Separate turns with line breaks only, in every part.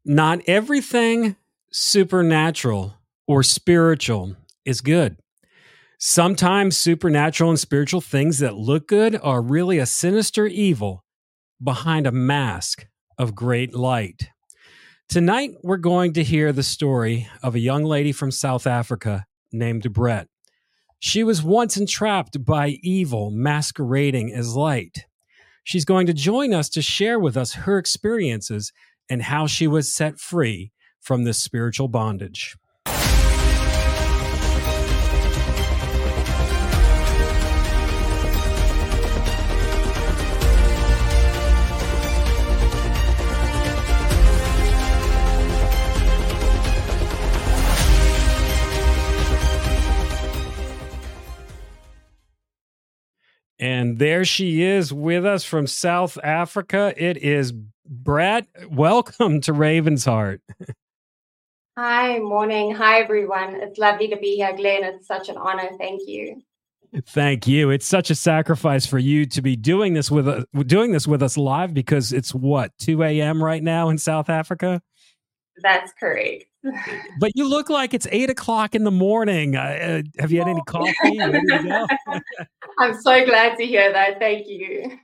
Not everything supernatural or spiritual is good. Sometimes supernatural and spiritual things that look good are really a sinister evil behind a mask of great light. Tonight, we're going to hear the story of a young lady from South Africa named Brett. She was once entrapped by evil masquerading as light. She's going to join us to share with us her experiences and how she was set free from this spiritual bondage. And there she is with us from South Africa. It is Brett. Welcome to Raven's Heart.
Hi, morning. Hi, everyone. It's lovely to be here, Glenn. It's such an honor. Thank you.
Thank you. It's such a sacrifice for you to be doing this with us live because it's 2 a.m. right now in South Africa?
That's correct.
But you look like it's 8 o'clock in the morning. Have you had any coffee? Ready to go?
I'm so glad to hear that. Thank you.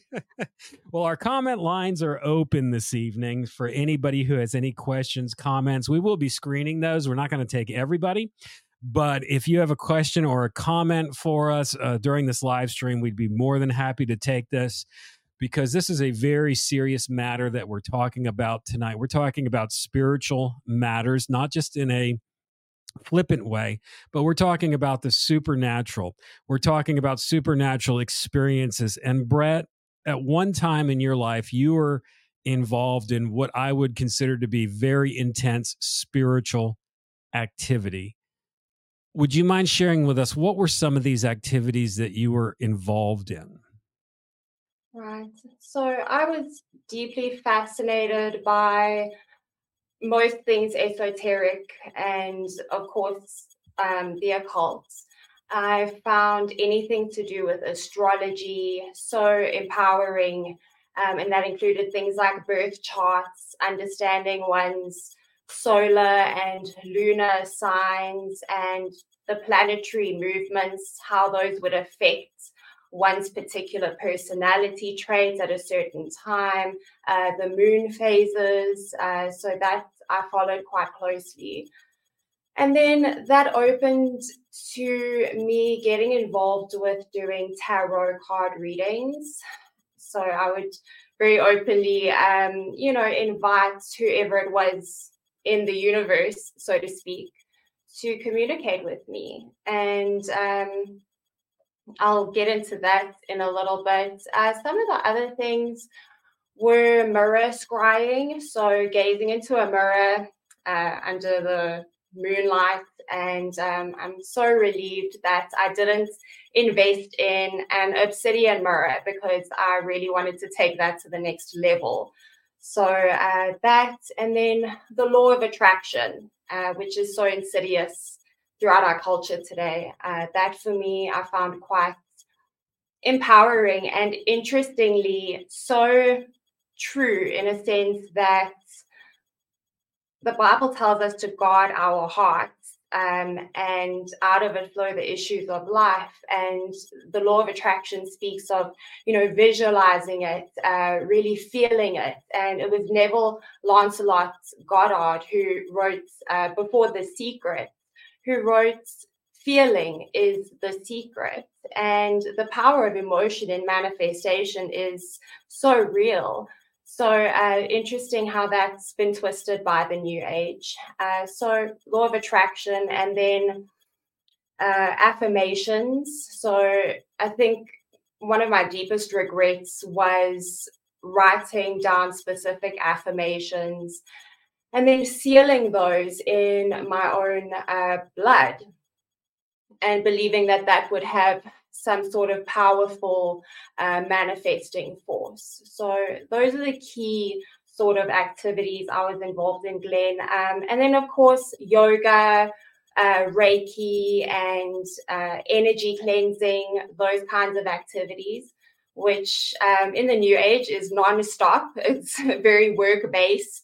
Well, our comment lines are open this evening for anybody who has any questions, comments. We will be screening those. We're not going to take everybody. But if you have a question or a comment for us during this live stream, we'd be more than happy to take this, because this is a very serious matter that we're talking about tonight. We're talking about spiritual matters, not just in a flippant way, but we're talking about the supernatural. We're talking about supernatural experiences. And Brett, at one time in your life, you were involved in what I would consider to be very intense spiritual activity. Would you mind sharing with us what were some of these activities that you were involved in?
Right. So I was deeply fascinated by most things esoteric and, of course, the occult. I found anything to do with astrology so empowering, and that included things like birth charts, understanding one's solar and lunar signs and the planetary movements, how those would affect one's particular personality traits at a certain time, the moon phases. So that I followed quite closely. And then that opened to me getting involved with doing tarot card readings. So I would very openly, invite whoever it was in the universe, so to speak, to communicate with me. And I'll get into that in a little bit. Some of the other things were mirror scrying, so gazing into a mirror under the moonlight. And I'm so relieved that I didn't invest in an obsidian mirror, because I really wanted to take that to the next level. So that, and then the law of attraction, which is so insidious throughout our culture today. That for me, I found quite empowering and interestingly so true, in a sense that the Bible tells us to guard our hearts, and out of it flow the issues of life. And the law of attraction speaks of, visualizing it, really feeling it. And it was Neville Lancelot Goddard who wrote before The Secret, who wrote, "Feeling is the secret." And the power of emotion in manifestation is so real. So interesting how that's been twisted by the New Age. So law of attraction, and then affirmations. So I think one of my deepest regrets was writing down specific affirmations and then sealing those in my own blood, and believing that that would have some sort of powerful manifesting force. So those are the key sort of activities I was involved in, Glenn. And then, of course, yoga, Reiki, and energy cleansing, those kinds of activities, which in the New Age is non-stop. It's very work-based.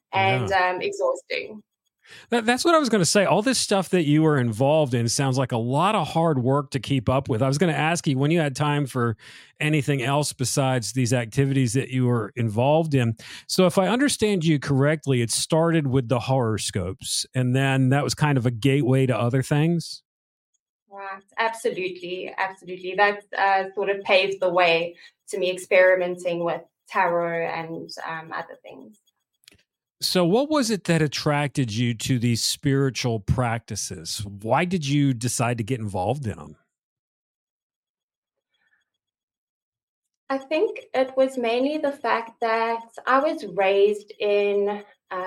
and exhausting.
That's what I was going to say. All this stuff that you were involved in sounds like a lot of hard work to keep up with. I was going to ask you when you had time for anything else besides these activities that you were involved in. So if I understand you correctly, it started with the horoscopes, and then that was kind of a gateway to other things.
Right, absolutely. That sort of paved the way to me experimenting with tarot and other things.
So, what was it that attracted you to these spiritual practices? Why did you decide to get involved in them?
I think it was mainly the fact that I was raised in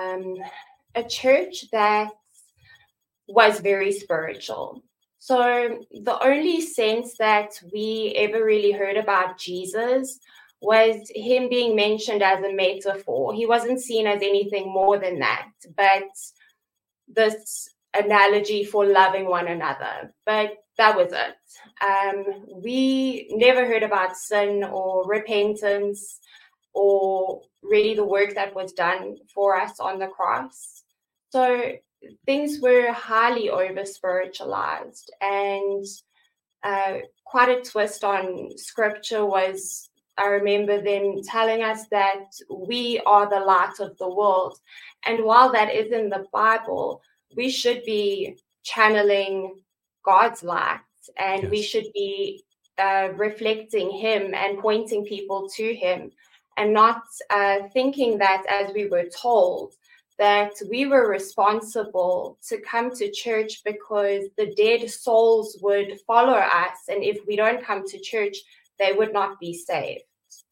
a church that was very spiritual. So, the only sense that we ever really heard about Jesus was him being mentioned as a metaphor. He wasn't seen as anything more than that, but this analogy for loving one another. But that was it. We never heard about sin or repentance or really the work that was done for us on the cross. So things were highly over spiritualized, and quite a twist on scripture was, I remember them telling us that we are the light of the world. And while that is in the Bible, we should be channeling God's light, and we should be reflecting him and pointing people to him, and not thinking that, as we were told, that we were responsible to come to church because the dead souls would follow us. And if we don't come to church, they would not be saved.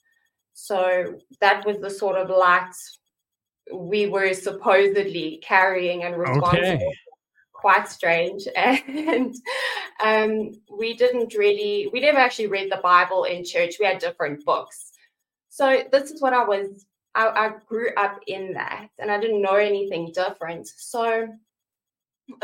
So that was the sort of light we were supposedly carrying and responsible. Okay. Quite strange. And we never actually read the Bible in church. We had different books. So this is what I grew up in that, and I didn't know anything different. So it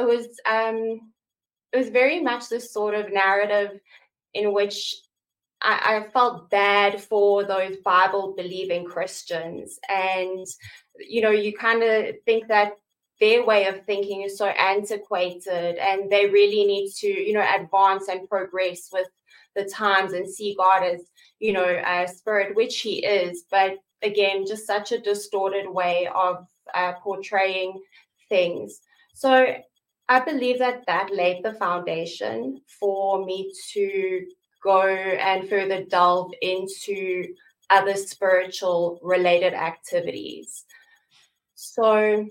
was very much this sort of narrative in which I felt bad for those Bible believing Christians. And, you kind of think that their way of thinking is so antiquated, and they really need to, advance and progress with the times and see God as, a spirit, which he is. But again, just such a distorted way of portraying things. So I believe that laid the foundation for me to go and further delve into other spiritual related activities. So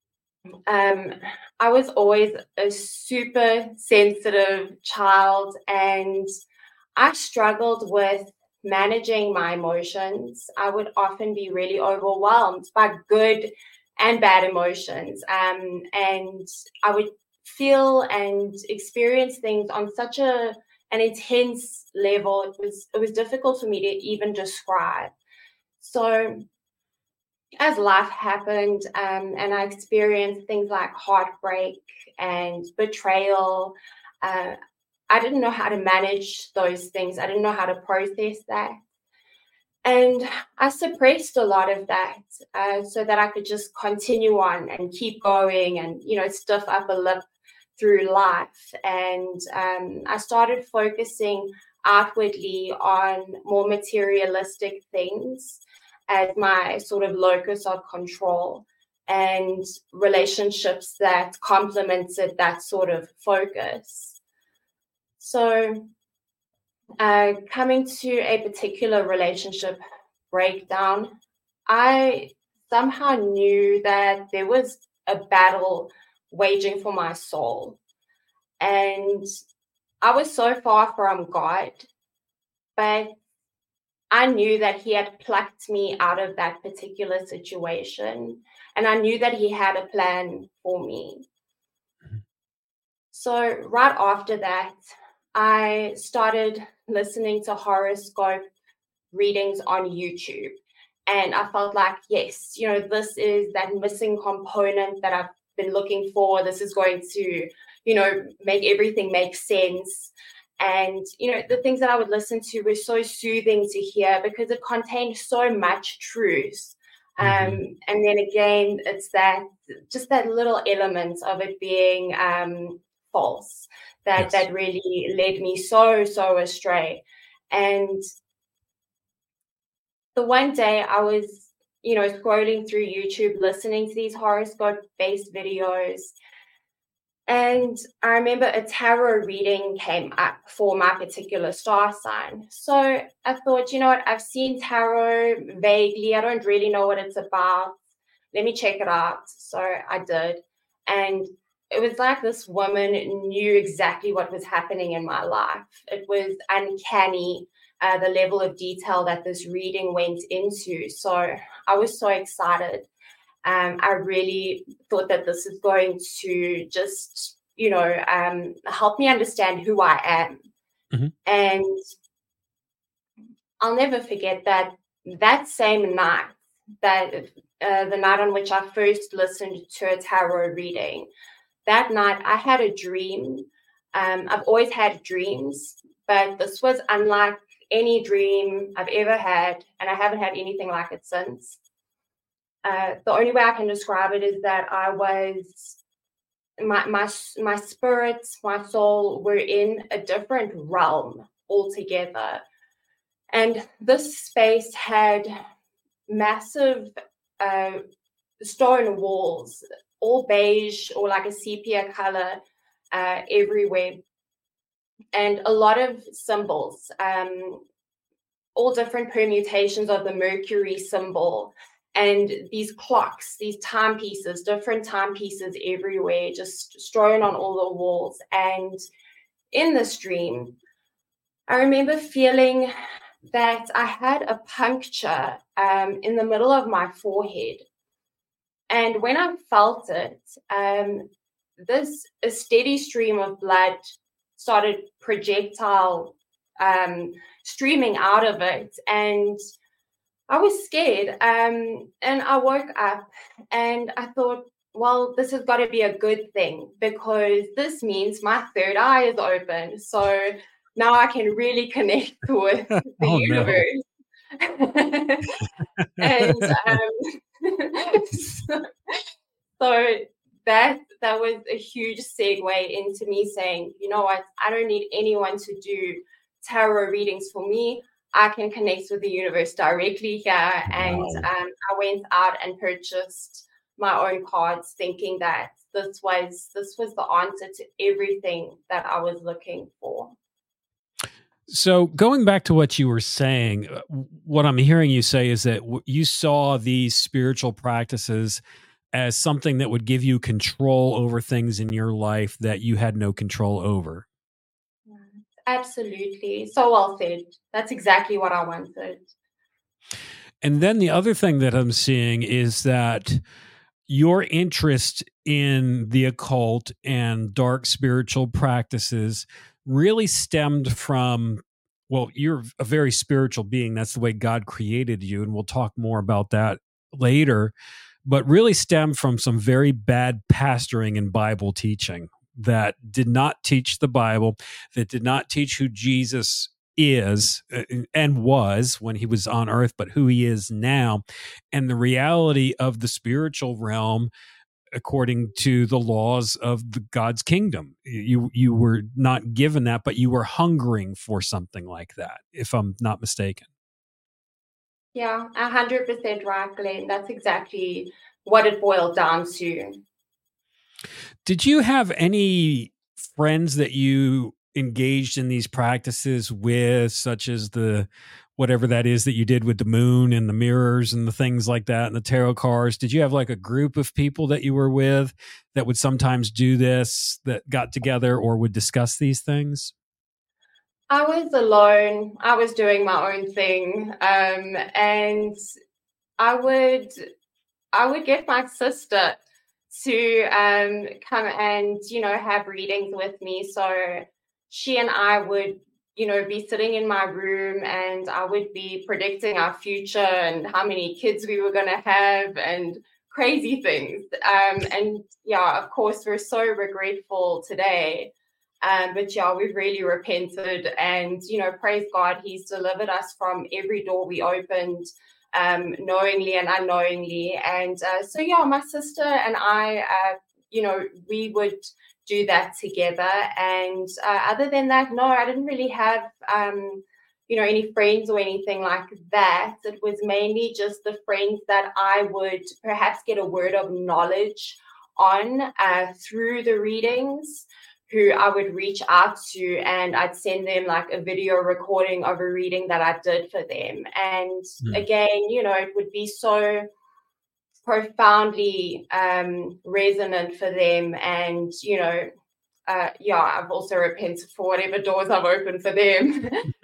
I was always a super sensitive child, and I struggled with managing my emotions. I would often be really overwhelmed by good and bad emotions. And I would feel and experience things on such an intense level. It was difficult for me to even describe. So as life happened, and I experienced things like heartbreak and betrayal, I didn't know how to manage those things. I didn't know how to process that. And I suppressed a lot of that so that I could just continue on and keep going and, stiff upper lip through life. And I started focusing outwardly on more materialistic things as my sort of locus of control, and relationships that complemented that sort of focus. So coming to a particular relationship breakdown, I somehow knew that there was a battle waging for my soul. And I was so far from God, but I knew that he had plucked me out of that particular situation, and I knew that he had a plan for me. So right after that, I started listening to horoscope readings on YouTube. And I felt like, yes, this is that missing component that I've been looking for. This is going to, make everything make sense. And, the things that I would listen to were so soothing to hear because it contained so much truth. And then again, it's that just that little element of it being false that really led me so astray. And the one day I was, scrolling through YouTube, listening to these horoscope-based videos, and I remember a tarot reading came up for my particular star sign. So I thought, you know what, I've seen tarot vaguely. I don't really know what it's about. Let me check it out. So I did. And it was like this woman knew exactly what was happening in my life. It was uncanny, the level of detail that this reading went into. So I was so excited. I really thought that this is going to just, help me understand who I am. And I'll never forget that same night, that the night on which I first listened to a tarot reading, that night I had a dream. I've always had dreams, but this was unlike any dream I've ever had, and I haven't had anything like it since. The only way I can describe it is that I was, my spirits, my soul were in a different realm altogether. And this space had massive stone walls, all beige or like a sepia color everywhere. And a lot of symbols, all different permutations of the Mercury symbol. And these clocks, these timepieces, different timepieces everywhere, just strewn on all the walls. And in this dream, I remember feeling that I had a puncture in the middle of my forehead. And when I felt it, a steady stream of blood started projectile streaming out of it. And I was scared, and I woke up and I thought, well, this has got to be a good thing, because this means my third eye is open. So now I can really connect with the universe. And so that was a huge segue into me saying, you know what, I don't need anyone to do tarot readings for me. I can connect with the universe directly here. Wow. And I went out and purchased my own cards, thinking that this was the answer to everything that I was looking for.
So going back to what you were saying, what I'm hearing you say is that you saw these spiritual practices as something that would give you control over things in your life that you had no control over.
Absolutely. So well said. That's exactly what I wanted.
And then the other thing that I'm seeing is that your interest in the occult and dark spiritual practices really stemmed from, well, you're a very spiritual being. That's the way God created you. And we'll talk more about that later, but really stemmed from some very bad pastoring and Bible teaching that did not teach the Bible, that did not teach who Jesus is and was when he was on earth, but who he is now, and the reality of the spiritual realm according to the laws of the God's kingdom. You were not given that, but you were hungering for something like that, if I'm not mistaken.
Yeah, 100% right, Glenn. That's exactly what it boiled down to.
Did you have any friends that you engaged in these practices with, such as the whatever that is that you did with the moon and the mirrors and the things like that and the tarot cards? Did you have like a group of people that you were with that would sometimes do this, that got together or would discuss these things?
I was alone. I was doing my own thing. And I would get my sister to come and, have readings with me. So she and I would, be sitting in my room, and I would be predicting our future and how many kids we were going to have and crazy things. And yeah, of course, we're so regretful today. But yeah, we've really repented, and, praise God, he's delivered us from every door we opened knowingly and unknowingly. And so, yeah, my sister and I, we would do that together. And other than that, no, I didn't really have, any friends or anything like that. It was mainly just the friends that I would perhaps get a word of knowledge on through the readings, who I would reach out to, and I'd send them like a video recording of a reading that I did for them. And again, it would be so profoundly resonant for them. And, I've also repented for whatever doors I've opened for them.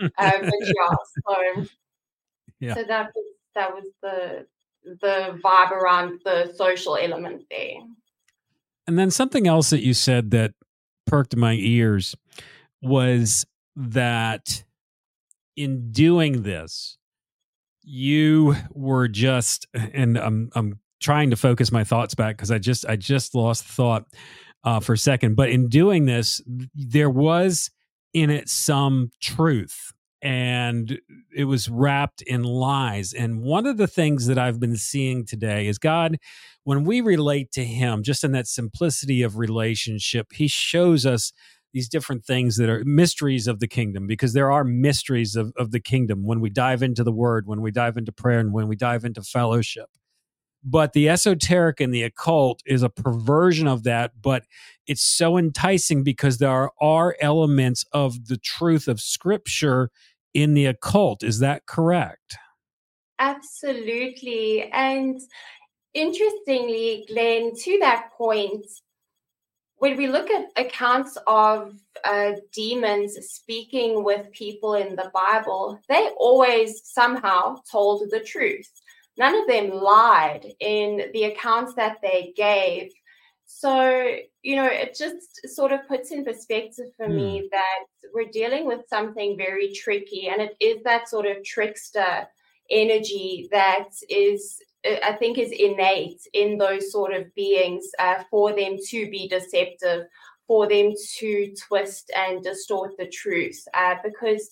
So that was the vibe around the social element there.
And then something else that you said that perked my ears was that in doing this, you were just, and I'm trying to focus my thoughts back because I just lost thought for a second. But in doing this, there was in it some truth, and it was wrapped in lies. And one of the things that I've been seeing today is God, when we relate to him, just in that simplicity of relationship, he shows us these different things that are mysteries of the kingdom, because there are mysteries of the kingdom when we dive into the word, when we dive into prayer, and when we dive into fellowship. But the esoteric and the occult is a perversion of that, but it's so enticing because there are elements of the truth of Scripture in the occult. Is that correct?
Absolutely. And interestingly, Glenn, to that point, when we look at accounts of demons speaking with people in the Bible, they always somehow told the truth. None of them lied in the accounts that they gave. So, it just sort of puts in perspective for me that we're dealing with something very tricky, and it is that sort of trickster energy that is, I think, is innate in those sort of beings for them to be deceptive, for them to twist and distort the truth, because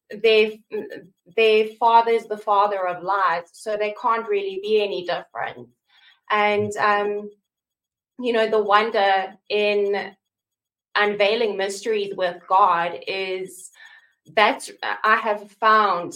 their father is the father of lies, so they can't really be any different. And the wonder in unveiling mysteries with God is that I have found,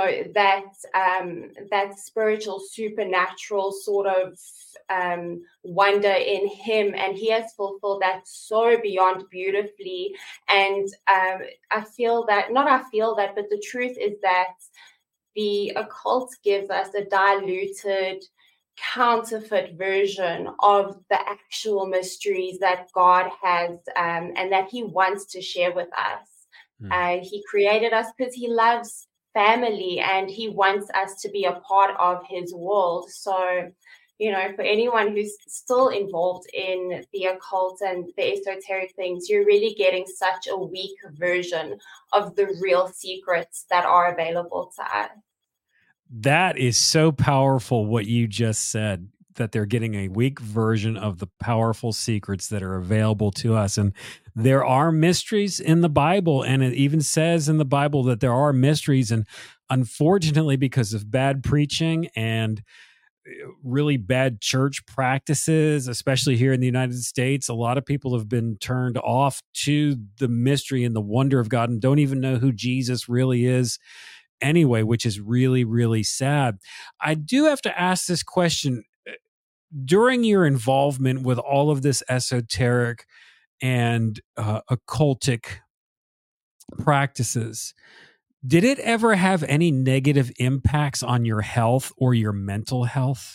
that spiritual, supernatural sort of wonder in him, and he has fulfilled that so beyond beautifully. And but the truth is that the occult gives us a diluted, counterfeit version of the actual mysteries that God has and that he wants to share with us. He created us because he loves family, and he wants us to be a part of his world. So, for anyone who's still involved in the occult and the esoteric things, you're really getting such a weak version of the real secrets that are available to us.
That is so powerful, what you just said, that they're getting a weak version of the powerful secrets that are available to us. And there are mysteries in the Bible, and it even says in the Bible that there are mysteries. And unfortunately, because of bad preaching and really bad church practices, especially here in the United States, a lot of people have been turned off to the mystery and the wonder of God and don't even know who Jesus really is anyway, which is really, really sad. I do have to ask this question. During your involvement with all of this esoteric and occultic practices, did it ever have any negative impacts on your health or your mental health?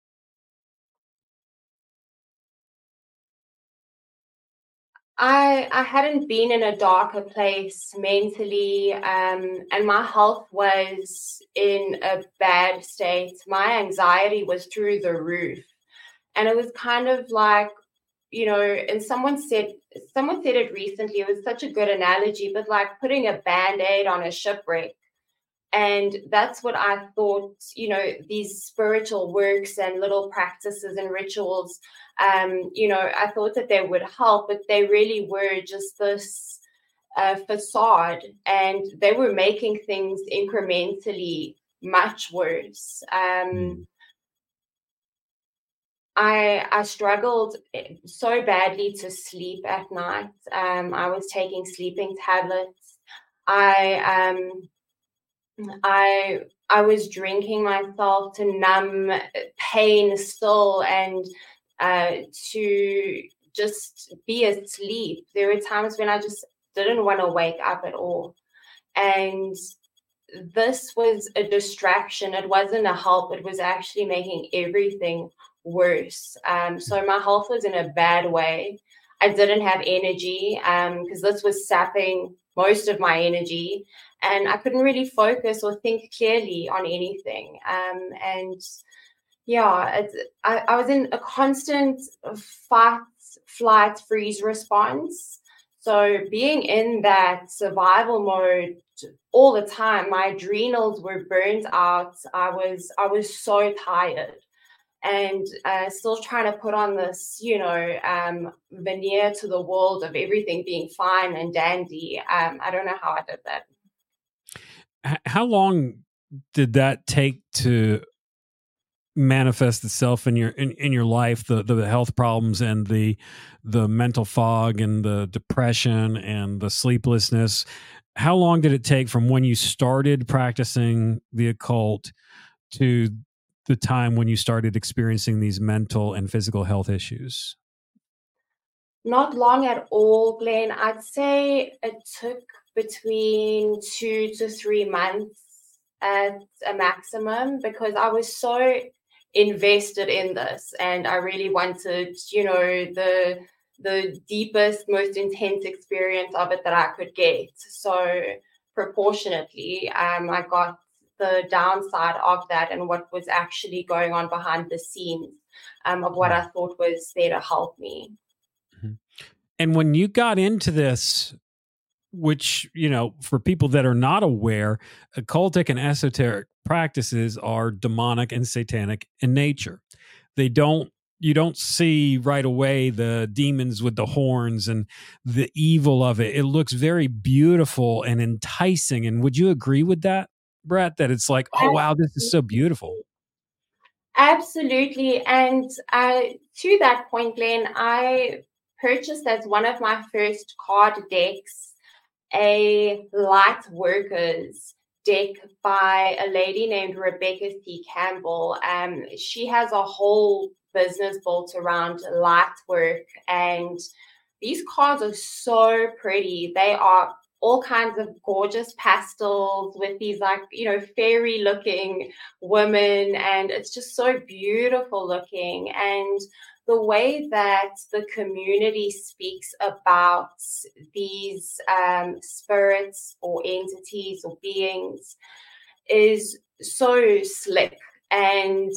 I hadn't been in a darker place mentally, and my health was in a bad state. My anxiety was through the roof, and it was kind of like, and someone said it recently. It was such a good analogy, but like putting a band-aid on a shipwreck. And that's what I thought, these spiritual works and little practices and rituals, I thought that they would help, but they really were just this facade, and they were making things incrementally much worse. I struggled so badly to sleep at night. I was taking sleeping tablets. I was drinking myself to numb pain still and to just be asleep. There were times when I just didn't want to wake up at all. And this was a distraction. It wasn't a help. It was actually making everything worse. So my health was in a bad way. I didn't have energy because this was sapping most of my energy, and I couldn't really focus or think clearly on anything. And yeah, I was in a constant fight, flight, freeze response. So being in that survival mode all the time, my adrenals were burnt out. I was so tired, and still trying to put on this, veneer to the world of everything being fine and dandy. I don't know how I did that.
How long did that take to manifest itself in your life, the health problems and the mental fog and the depression and the sleeplessness? How long did it take from when you started practicing the occult to the time when you started experiencing these mental and physical health issues?
Not long at all, Glenn. I'd say it took between 2 to 3 months at a maximum, because I was so invested in this and I really wanted, the deepest, most intense experience of it that I could get. So proportionately, I got the downside of that and what was actually going on behind the scenes of what I thought was there to help me.
And when you got into this, which, for people that are not aware, occultic and esoteric practices are demonic and satanic in nature. You don't see right away the demons with the horns and the evil of it. It looks very beautiful and enticing. And would you agree with that, Brett, that it's like, oh, wow, this is so beautiful?
Absolutely. And to that point, Glenn, I purchased as one of my first card decks a light workers deck by a lady named Rebecca C. Campbell. She has a whole business built around light work, and these cards are so pretty. They are all kinds of gorgeous pastels with these fairy looking women, and it's just so beautiful looking. And the way that the community speaks about these spirits or entities or beings is so slick, and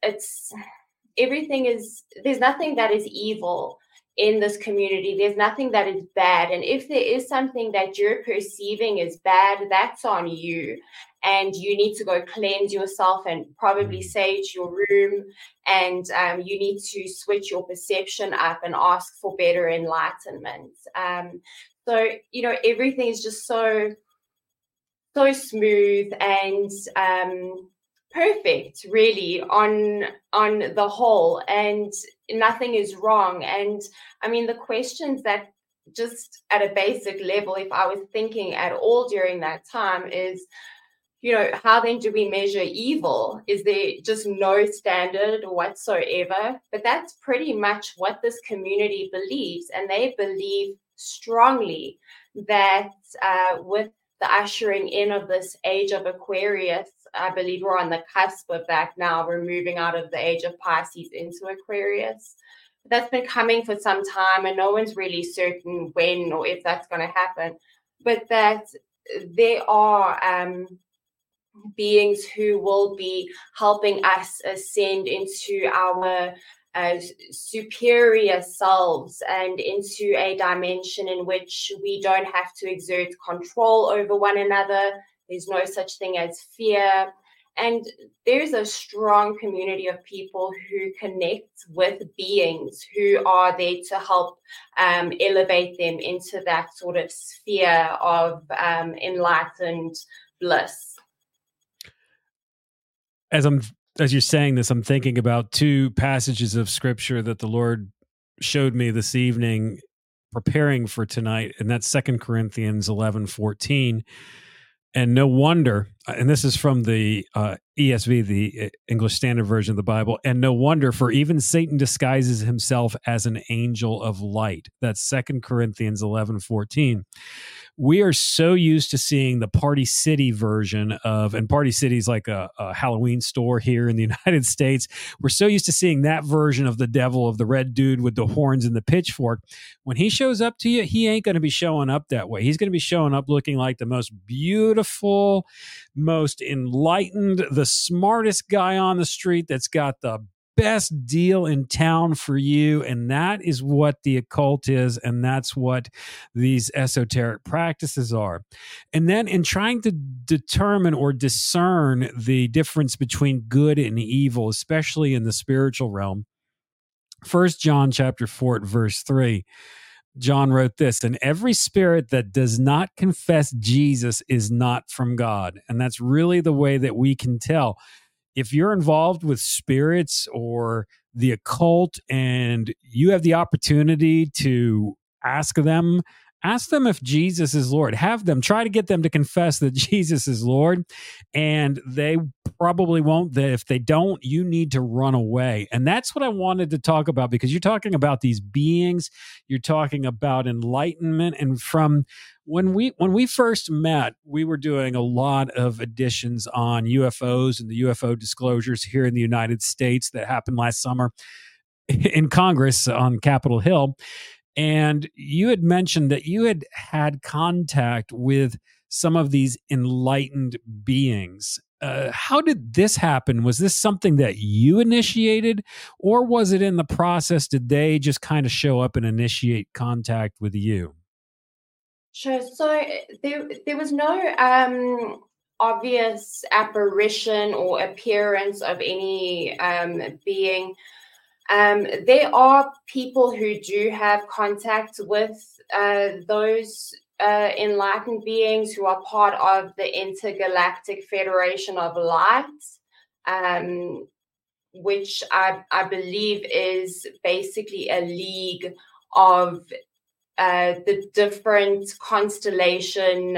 there's nothing that is evil in this community. There's nothing that is bad. And if there is something that you're perceiving as bad, that's on you. And you need to go cleanse yourself and probably sage your room. And you need to switch your perception up and ask for better enlightenment. So, everything is just so smooth and perfect, really, on the whole, and nothing is wrong. And I mean, the questions that, just at a basic level, if I was thinking at all during that time, is, how then do we measure evil? Is there just no standard whatsoever? But that's pretty much what this community believes, and they believe strongly that with the ushering in of this age of Aquarius, I believe we're on the cusp of that now. We're moving out of the age of Pisces into Aquarius. That's been coming for some time, and no one's really certain when or if that's going to happen. But that there are beings who will be helping us ascend into our superior selves and into a dimension in which we don't have to exert control over one another. There's no such thing as fear. And there's a strong community of people who connect with beings who are there to help elevate them into that sort of sphere of enlightened bliss.
As you're saying this, I'm thinking about two passages of scripture that the Lord showed me this evening preparing for tonight, and that's 2 Corinthians 11:14. And no wonder, and this is from the ESV, the English Standard Version of the Bible, and no wonder, for even Satan disguises himself as an angel of light. That's 2 Corinthians 11:14. We are so used to seeing the Party City version of, and Party City is like a Halloween store here in the United States. We're so used to seeing that version of the devil, of the red dude with the horns and the pitchfork. When he shows up to you, he ain't going to be showing up that way. He's going to be showing up looking like the most beautiful, most enlightened, the smartest guy on the street that's got the best deal in town for you. And that is what the occult is. And that's what these esoteric practices are. And then in trying to determine or discern the difference between good and evil, especially in the spiritual realm, 1 John chapter 4 verse 3, John wrote this: and every spirit that does not confess Jesus is not from God. And that's really the way that we can tell. If you're involved with spirits or the occult and you have the opportunity to ask them if Jesus is Lord. Have them try to get them to confess that Jesus is Lord, and they probably won't. If they don't, you need to run away. And that's what I wanted to talk about, because you're talking about these beings, you're talking about enlightenment. And from when we first met, we were doing a lot of editions on UFOs and the UFO disclosures here in the United States that happened last summer in Congress on Capitol Hill. And you had mentioned that you had had contact with some of these enlightened beings. How did this happen? Was this something that you initiated, or was it in the process? Did they just kind of show up and initiate contact with you?
Sure. So there was no obvious apparition or appearance of any being. There are people who do have contact with those enlightened beings who are part of the Intergalactic Federation of Light, which I believe is basically a league of the different constellation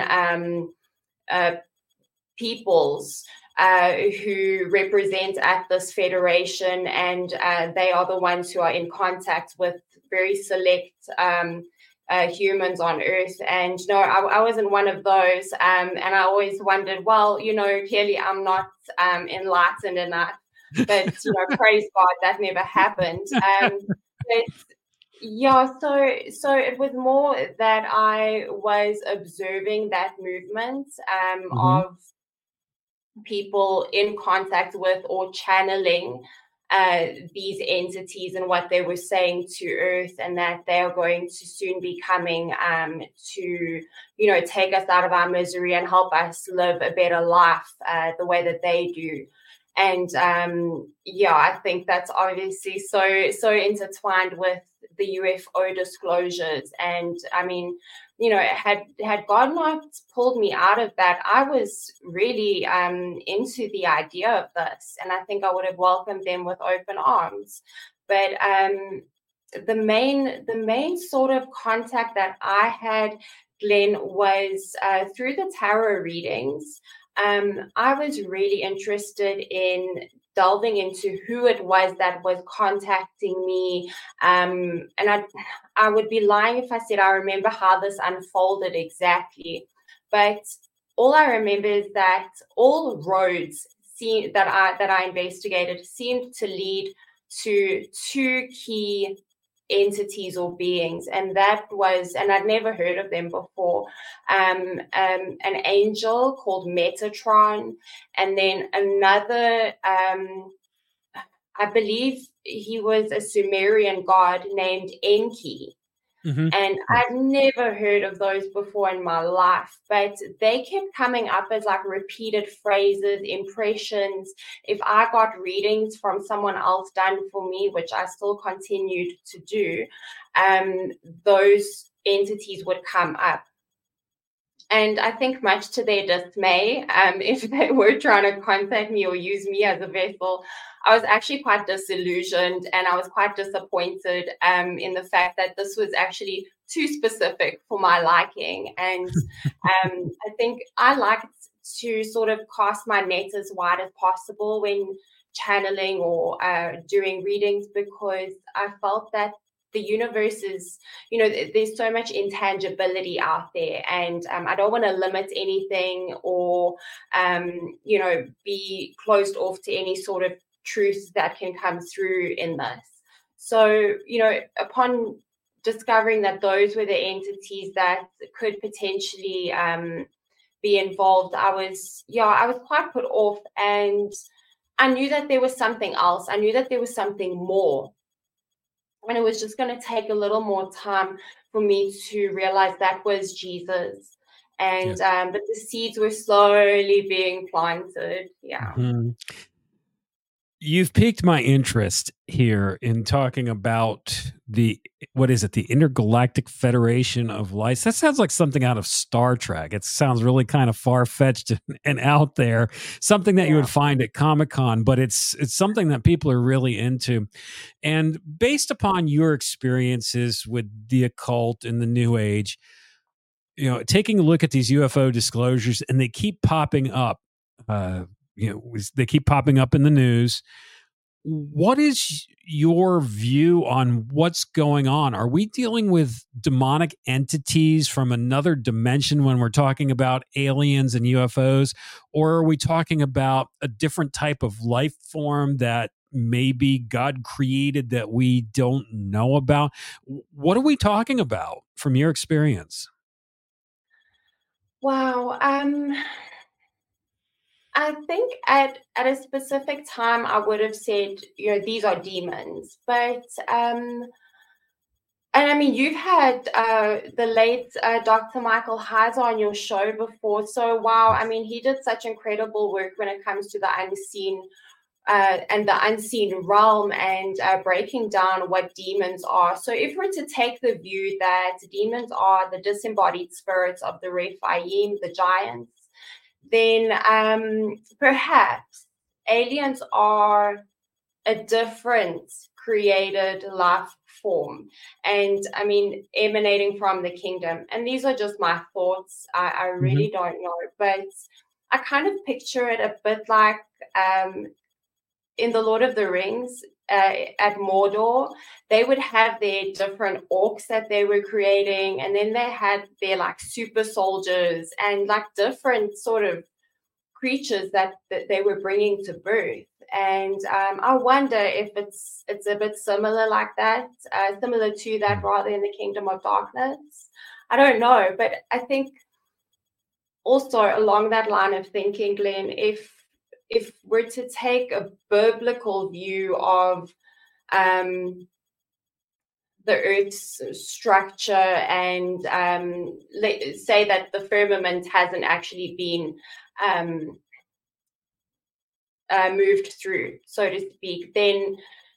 peoples who represent at this federation, and they are the ones who are in contact with very select humans on Earth. And no, I wasn't one of those, and I always wondered, well, clearly I'm not enlightened enough, but praise God, that never happened. But yeah, so it was more that I was observing that movement of people in contact with or channeling these entities and what they were saying to Earth, and that they are going to soon be coming to take us out of our misery and help us live a better life the way that they do. And I think that's obviously so intertwined with the UFO disclosures. And I mean, had God not pulled me out of that, I was really into the idea of this, and I think I would have welcomed them with open arms. But the main sort of contact that I had, Glenn, was through the tarot readings. I was really interested in delving into who it was that was contacting me. And I would be lying if I said I remember how this unfolded exactly. But all I remember is that all roads that I investigated seemed to lead to two key entities or beings, and that was, and I'd never heard of them before, an angel called Metatron, and then another, I believe he was a Sumerian god named Enki. And I'd never heard of those before in my life, but they kept coming up as like repeated phrases, impressions. If I got readings from someone else done for me, which I still continued to do, those entities would come up. And I think much to their dismay, if they were trying to contact me or use me as a vessel, I was actually quite disillusioned and I was quite disappointed in the fact that this was actually too specific for my liking. And I think I like to sort of cast my net as wide as possible when channeling or doing readings, because I felt that the universe is, there's so much intangibility out there, and I don't want to limit anything or, be closed off to any sort of truths that can come through in this. So, upon discovering that those were the entities that could potentially be involved, I was quite put off, and I knew that there was something else. I knew that there was something more. And it was just going to take a little more time for me to realize that was Jesus. And but the seeds were slowly being planted. Yeah.
Mm-hmm. You've piqued my interest here in talking about the Intergalactic Federation of Lights. That sounds like something out of Star Trek. It sounds really kind of far-fetched and out there, something that you would find at Comic-Con, but it's something that people are really into. And based upon your experiences with the occult and the New Age, taking a look at these UFO disclosures, and they keep popping up, they keep popping up in the news. What is your view on what's going on? Are we dealing with demonic entities from another dimension when we're talking about aliens and UFOs? Or are we talking about a different type of life form that maybe God created that we don't know about? What are we talking about from your experience?
Wow. I think at a specific time I would have said, these are demons. But and I mean, you've had the late Dr. Michael Heiser on your show before. So wow, I mean, he did such incredible work when it comes to the unseen and the unseen realm, and breaking down what demons are. So if we're to take the view that demons are the disembodied spirits of the Rephaim, the giants, then perhaps aliens are a different created life form, and I mean, emanating from the kingdom. And these are just my thoughts. I really don't know, but I kind of picture it a bit like in the Lord of the Rings, at Mordor, they would have their different orcs that they were creating, and then they had their like super soldiers and like different sort of creatures that they were bringing to birth. And I wonder if it's a bit similar like that, similar to that, rather in the Kingdom of Darkness. I don't know, but I think also along that line of thinking, Glenn, if we're to take a biblical view of the Earth's structure, and say that the firmament hasn't actually been moved through, so to speak, then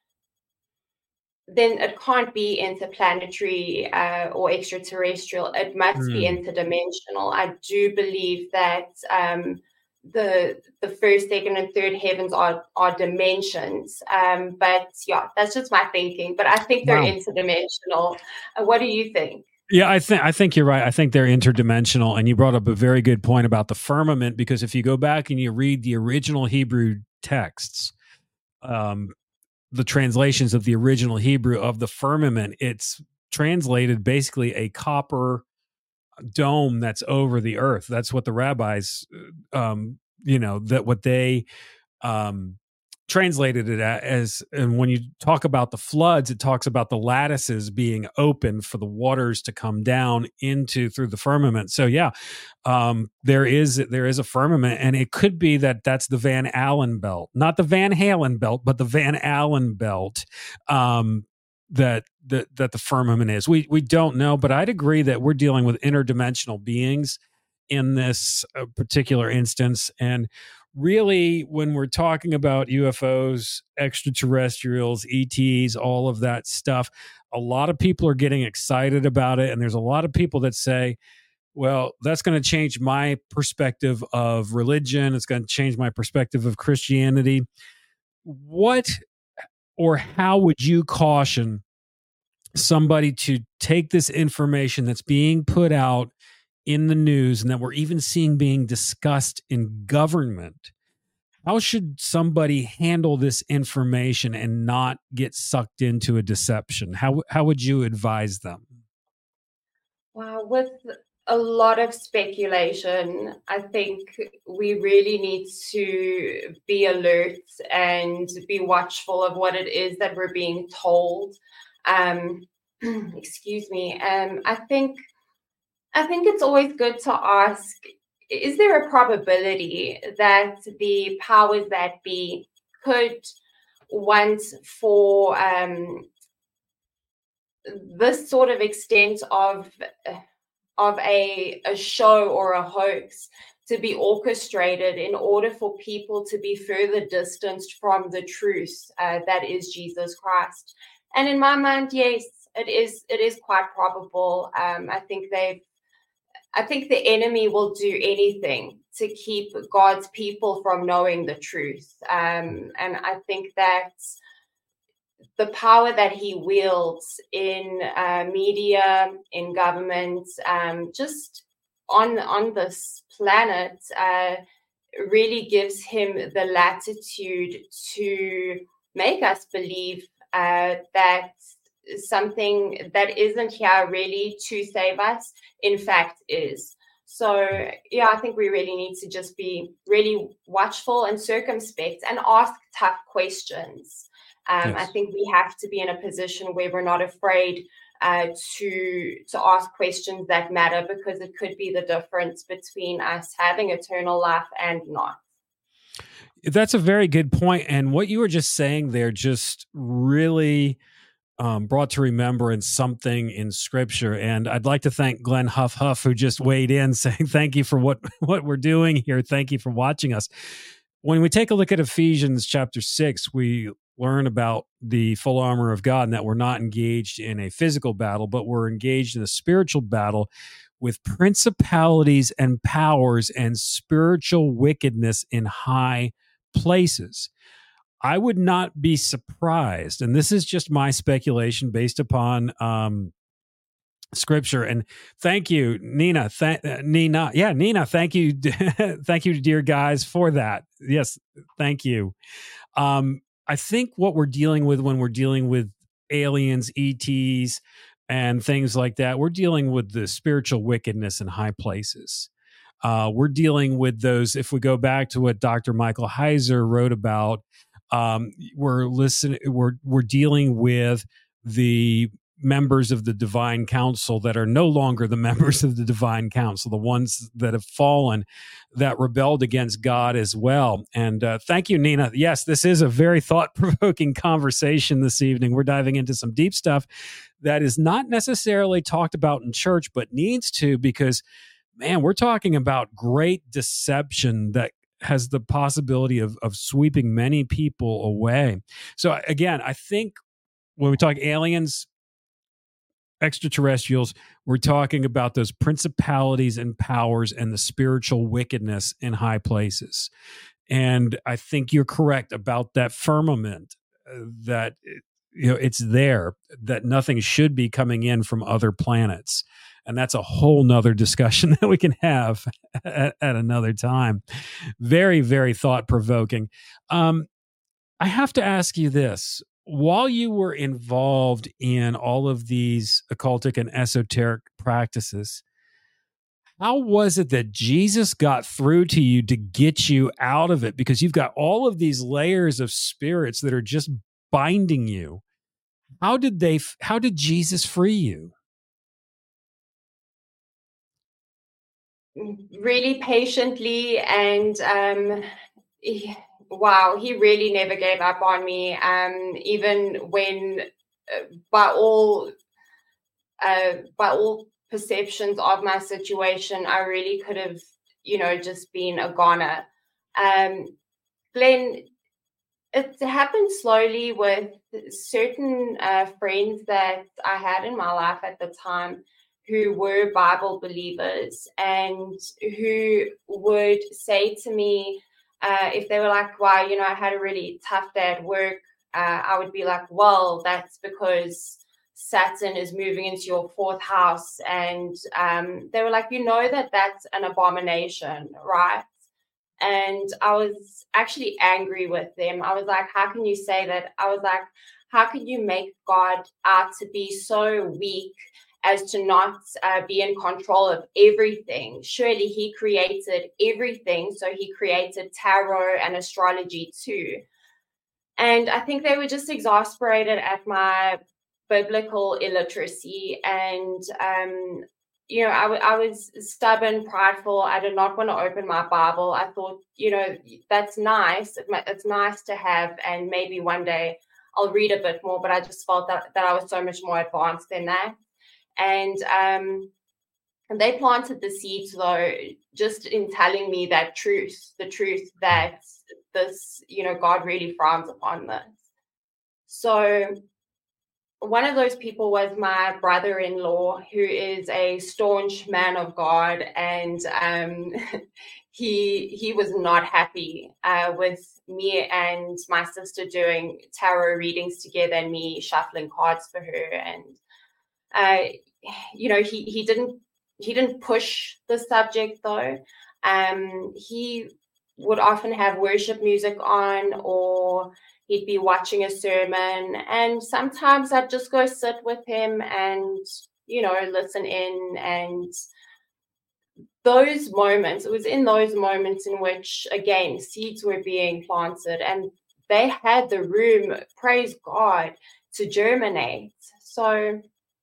it can't be interplanetary or extraterrestrial. It must be interdimensional. I do believe that the first, second, and third heavens are dimensions. But yeah, that's just my thinking. But I think they're interdimensional. What do you think?
Yeah, I think you're right. I think they're interdimensional. And you brought up a very good point about the firmament, because if you go back and you read the original Hebrew texts, the translations of the original Hebrew of the firmament, it's translated basically a copper dome that's over the earth. That's what the rabbis, that what they translated it as. And when you talk about the floods, it talks about the lattices being open for the waters to come down through the firmament. So yeah, there is a firmament, and it could be that that's the Van Allen belt, not the Van Halen belt, but the Van Allen belt. That the firmament is. We don't know, but I'd agree that we're dealing with interdimensional beings in this particular instance. And really, when we're talking about UFOs, extraterrestrials, ETs, all of that stuff, a lot of people are getting excited about it. And there's a lot of people that say, well, that's going to change my perspective of religion. It's going to change my perspective of Christianity. What or how would you caution somebody to take this information that's being put out in the news and that we're even seeing being discussed in government? How should somebody handle this information and not get sucked into a deception? How would you advise them?
Wow, with a lot of speculation, I think we really need to be alert and be watchful of what it is that we're being told. Um, excuse me. I think it's always good to ask, is there a probability that the powers that be could want for this sort of extent of a show or a hoax to be orchestrated in order for people to be further distanced from the truth that is Jesus Christ? And in my mind, yes, it is quite probable. I think the enemy will do anything to keep God's people from knowing the truth. And I think that the power that he wields in media, in government, just on this planet, really gives him the latitude to make us believe that something that isn't here really to save us, in fact, is. So, yeah, I think we really need to just be really watchful and circumspect and ask tough questions. I
Yes.
think we have to be in a position where we're not afraid to ask questions that matter, because it could be the difference between us having eternal life and not.
That's a very good point. And what you were just saying there just really brought to remembrance something in scripture. And I'd like to thank Glenn Huff, who just weighed in saying, thank you for what we're doing here. Thank you for watching us. When we take a look at Ephesians chapter 6, we learn about the full armor of God and that we're not engaged in a physical battle, but we're engaged in a spiritual battle with principalities and powers and spiritual wickedness in high places. I would not be surprised, and this is just my speculation based upon scripture. And thank you, Nina. Nina. Thank you, thank you, dear guys, for that. Yes, thank you. I think what we're dealing with when we're dealing with aliens, ETs, and things like that, we're dealing with the spiritual wickedness in high places. We're dealing with those. If we go back to what Dr. Michael Heiser wrote about, we're dealing with the members of the divine council that are no longer the members of the divine council, the ones that have fallen, that rebelled against God as well. And thank you, Nina. Yes, this is a very thought-provoking conversation this evening. We're diving into some deep stuff that is not necessarily talked about in church, but needs to, because, man, we're talking about great deception that has the possibility of sweeping many people away. So again, I think when we talk aliens, extraterrestrials, we're talking about those principalities and powers and the spiritual wickedness in high places. And I think you're correct about that firmament, that it's there, that nothing should be coming in from other planets. And that's a whole nother discussion that we can have at another time. Very, very thought provoking. I have to ask you this. While you were involved in all of these occultic and esoteric practices, how was it that Jesus got through to you to get you out of it? Because you've got all of these layers of spirits that are just binding you. How did Jesus free you?
Really patiently, and wow, he really never gave up on me, even when by all perceptions of my situation, I really could have just been a goner. Glenn, it happened slowly with certain friends that I had in my life at the time, who were Bible believers and who would say to me, if they were like, wow, I had a really tough day at work, I would be like, well, that's because Saturn is moving into your fourth house. And they were like, that's an abomination, right? And I was actually angry with them. I was like, how can you say that? I was like, how can you make God out to be so weak as to not be in control of everything? Surely he created everything. So he created tarot and astrology too. And I think they were just exasperated at my biblical illiteracy. And, I was stubborn, prideful. I did not want to open my Bible. I thought, that's nice. It's nice to have. And maybe one day I'll read a bit more. But I just felt that I was so much more advanced than that. And they planted the seeds, though, just in telling me the truth that this, God really frowns upon this. So one of those people was my brother-in-law, who is a staunch man of God, and he was not happy with me and my sister doing tarot readings together and me shuffling cards for her. And he didn't push the subject, though. He would often have worship music on, or he'd be watching a sermon, and sometimes I'd just go sit with him and listen in. And those moments, it was in those moments in which, again, seeds were being planted, and they had the room, praise God, to germinate. So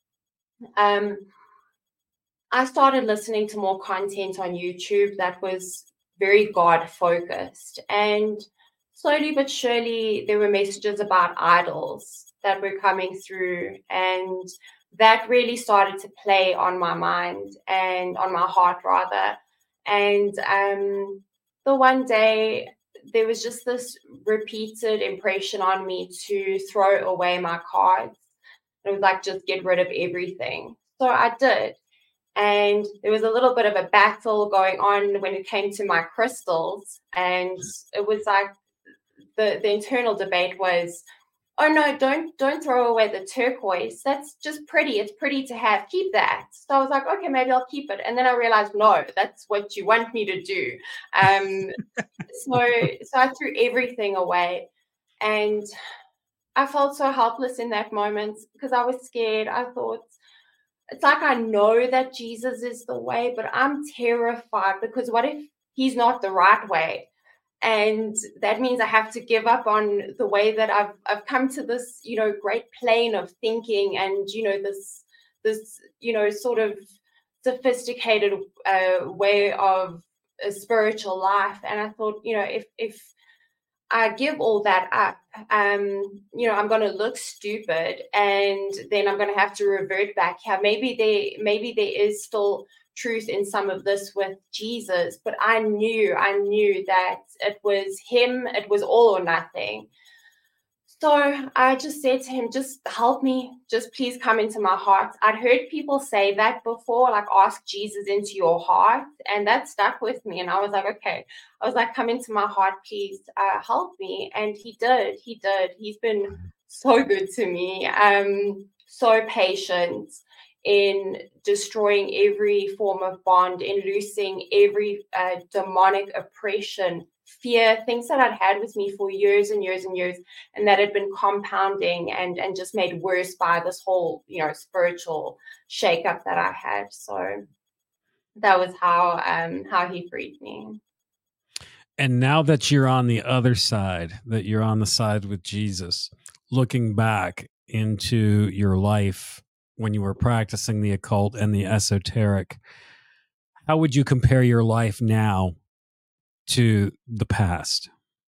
I started listening to more content on YouTube that was very God focused, and slowly but surely there were messages about idols that were coming through, and that really started to play on my mind and on my heart, rather. And the one day there was just this repeated impression on me to throw away my cards. It was like, just get rid of everything. So I did. And there was a little bit of a battle going on when it came to my crystals. And it was like the internal debate was, oh no, don't throw away the turquoise. That's just pretty. It's pretty to have. Keep that. So I was like, okay, maybe I'll keep it. And then I realized, no, that's what you want me to do. So I threw everything away. And I felt so helpless in that moment because I was scared. I thought, it's like, I know that Jesus is the way, but I'm terrified because what if he's not the right way? And that means I have to give up on the way that I've come to this, great plane of thinking, and, this, sort of sophisticated way of a spiritual life. And I thought, if I give all that up, I'm going to look stupid, and then I'm going to have to revert back here. Maybe there is still truth in some of this with Jesus, but I knew that it was him. It was all or nothing. So I just said to him, just help me, just please come into my heart. I'd heard people say that before, like, ask Jesus into your heart. And that stuck with me. And I was like, okay. I was like, come into my heart, please, help me. And he did. He's been so good to me. So patient in destroying every form of bond, in loosing every demonic oppression, fear, things that I'd had with me for years and years and years, and that had been compounding and just made worse by this whole, spiritual shakeup that I had. So that was how he freed me.
And now that you're on the other side, that you're on the side with Jesus, looking back into your life when you were practicing the occult and the esoteric, how would you compare your life now to the past?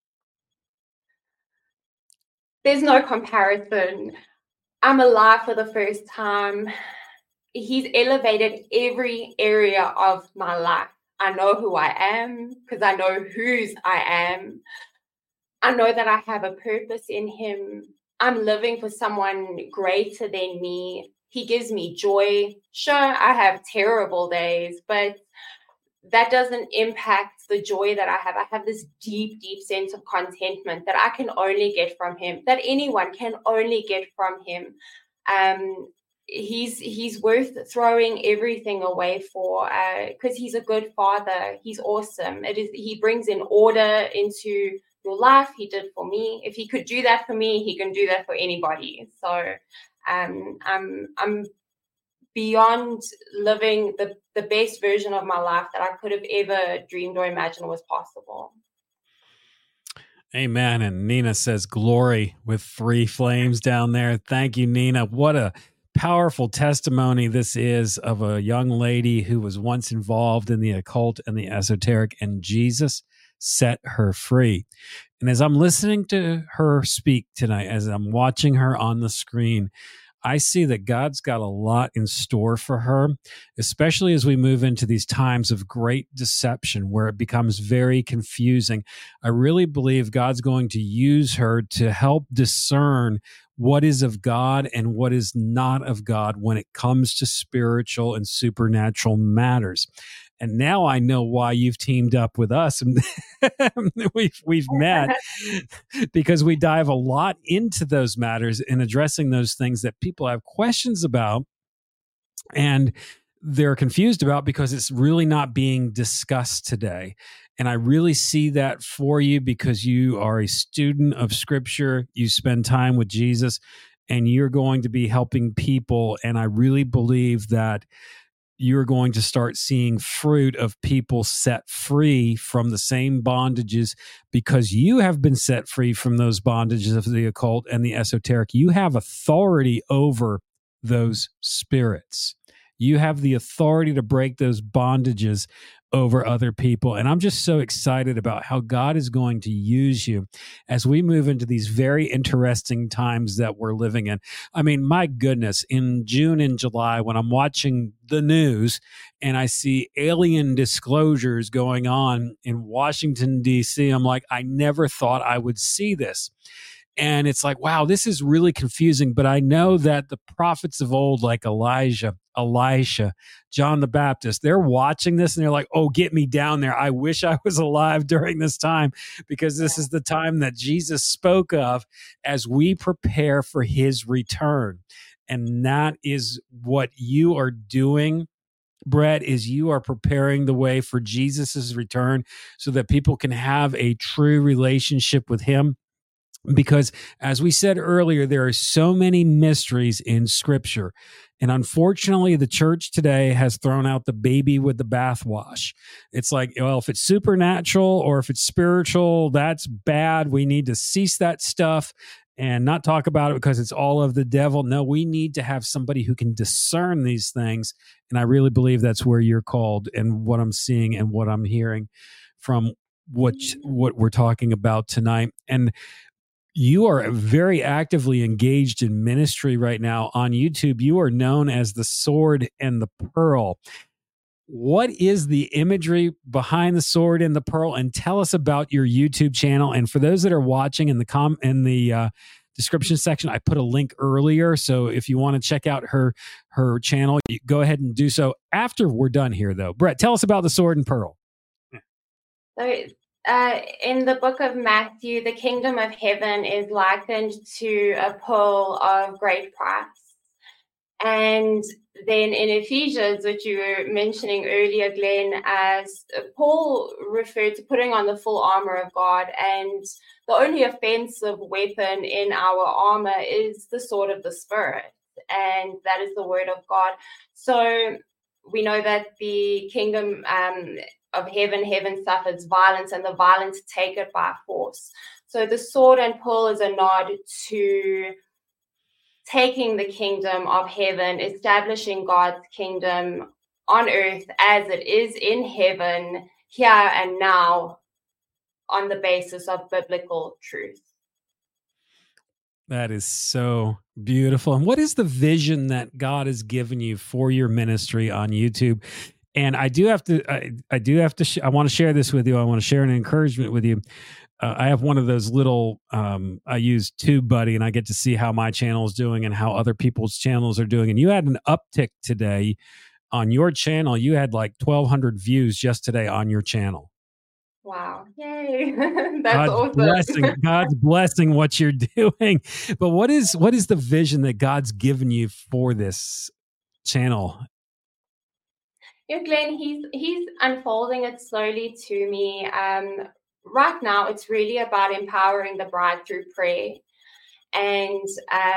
There's no comparison. I'm alive for the first time. He's elevated every area of my life. I know who I am because I know whose I am. I know that I have a purpose in him. I'm living for someone greater than me. he gives me joy. Sure, I have terrible days, but that doesn't impact the joy that I have. I have this deep, deep sense of contentment that I can only get from him, that anyone can only get from him. He's worth throwing everything away for, because he's a good father. He's awesome. He brings in order into your life. He did for me. If he could do that for me, he can do that for anybody. So I'm beyond living the best version of my life that I could have ever dreamed or imagined was possible.
Amen. And Nina says, glory with 3 flames down there. Thank you, Nina. What a powerful testimony this is of a young lady who was once involved in the occult and the esoteric, and Jesus set her free. And as I'm listening to her speak tonight, as I'm watching her on the screen, I see that God's got a lot in store for her, especially as we move into these times of great deception where it becomes very confusing. I really believe God's going to use her to help discern what is of God and what is not of God when it comes to spiritual and supernatural matters. And now I know why you've teamed up with us and we've met, because we dive a lot into those matters and addressing those things that people have questions about and they're confused about because it's really not being discussed today. And I really see that for you because you are a student of Scripture. You spend time with Jesus and you're going to be helping people. And I really believe that you're going to start seeing fruit of people set free from the same bondages because you have been set free from those bondages of the occult and the esoteric. You have authority over those spirits. You have the authority to break those bondages over other people. And I'm just so excited about how God is going to use you as we move into these very interesting times that we're living in. I mean, my goodness, in June and July, when I'm watching the news and I see alien disclosures going on in Washington, D.C., I'm like, I never thought I would see this. And it's like, wow, this is really confusing. But I know that the prophets of old, like Elijah, Elisha, John the Baptist, they're watching this and they're like, oh, get me down there. I wish I was alive during this time, because this is the time that Jesus spoke of as we prepare for his return. And that is what you are doing, Brett, is you are preparing the way for Jesus's return so that people can have a true relationship with him. Because as we said earlier, there are so many mysteries in Scripture. And unfortunately, the church today has thrown out the baby with the bathwash. It's like, well, if it's supernatural or if it's spiritual, that's bad. We need to cease that stuff and not talk about it because it's all of the devil. No, we need to have somebody who can discern these things. And I really believe that's where you're called, and what I'm seeing and what I'm hearing from what we're talking about tonight. And you are very actively engaged in ministry right now on YouTube. You are known as the Sword and the Pearl. What is the imagery behind the sword and the pearl? And tell us about your YouTube channel. And for those that are watching, in the description section, I put a link earlier. So if you want to check out her channel, you go ahead and do so after we're done here, though. Brett, tell us about the Sword and Pearl.
In the book of Matthew, the kingdom of heaven is likened to a pearl of great price. And then in Ephesians, which you were mentioning earlier, Glenn, as Paul referred to putting on the full armor of God, and the only offensive weapon in our armor is the sword of the Spirit, and that is the word of God. So we know that the kingdom of heaven suffers violence, and the violence take it by force. So the sword and pearl is a nod to taking the kingdom of heaven, establishing God's kingdom on earth as it is in heaven, here and now, on the basis of biblical truth.
That is so beautiful. And what is the vision that God has given you for your ministry on YouTube? And I want to share this with you. I want to share an encouragement with you. I have one of those little, I use TubeBuddy, and I get to see how my channel is doing and how other people's channels are doing. And you had an uptick today on your channel. You had like 1,200 views just today on your channel.
Wow. Yay. That's awesome.
God's blessing what you're doing. But what is the vision that God's given you for this channel?
Yeah, Glenn, he's unfolding it slowly to me. Right now, it's really about empowering the bride through prayer, and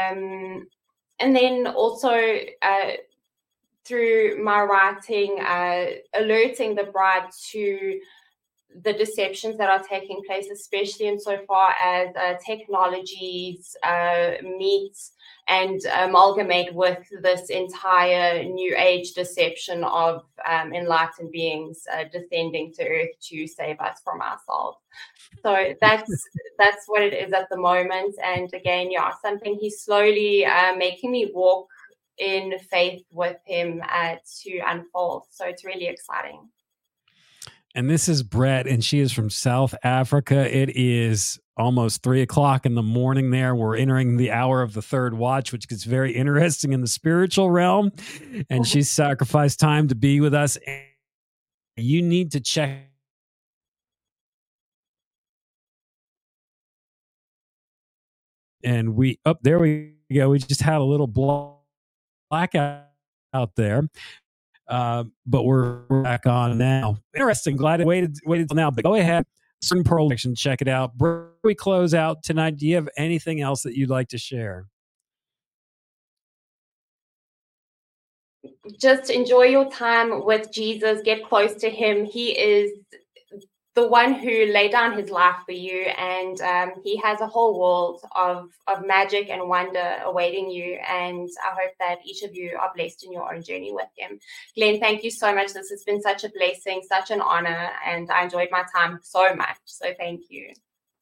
then also through my writing, alerting the bride to the deceptions that are taking place, especially insofar as technologies meet and amalgamate with this entire new age deception of enlightened beings descending to earth to save us from ourselves. So that's what it is at the moment. And again, yeah, something he's slowly making me walk in faith with him to unfold. So it's really exciting.
And this is Brett, and she is from South Africa. It is almost 3:00 in the morning there. We're entering the hour of the third watch, which gets very interesting in the spiritual realm. And she's sacrificed time to be with us. And you need to check. And there we go. We just had a little blackout out there. But we're back on now. Interesting. Glad I waited till now. But go ahead, Certain Pearl Action, check it out. Before we close out tonight, do you have anything else that you'd like to share?
Just enjoy your time with Jesus. Get close to him. He is the one who laid down his life for you, and he has a whole world of magic and wonder awaiting you. And I hope that each of you are blessed in your own journey with him. Glenn, thank you so much. This has been such a blessing, such an honor, and I enjoyed my time so much. So thank you.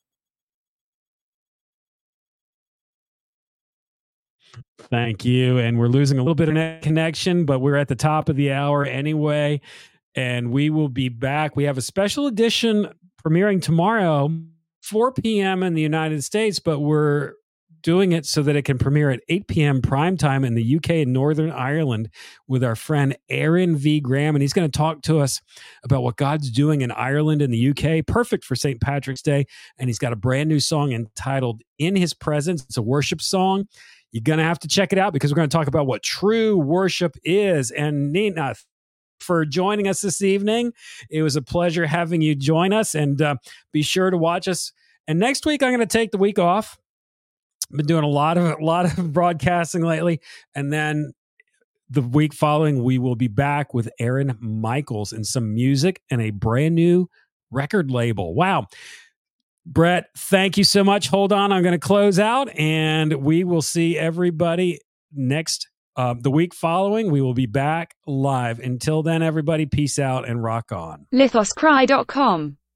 Thank you. And we're losing a little bit of net connection, but we're at the top of the hour anyway. And we will be back. We have a special edition premiering tomorrow, 4 p.m. in the United States, but we're doing it so that it can premiere at 8 p.m. prime time in the UK and Northern Ireland with our friend Aaron V. Graham. And he's going to talk to us about what God's doing in Ireland and the UK, perfect for St. Patrick's Day. And he's got a brand new song entitled In His Presence. It's a worship song. You're going to have to check it out because we're going to talk about what true worship is. And Nina, for joining us this evening. It was a pleasure having you join us, and be sure to watch us. And next week, I'm going to take the week off. I've been doing a lot of broadcasting lately. And then the week following, we will be back with Aaron Michaels and some music and a brand new record label. Wow. Brett, thank you so much. Hold on. I'm going to close out, and we will see everybody next the week following. We will be back live. Until then, everybody, peace out and rock on.
Lithoscry.com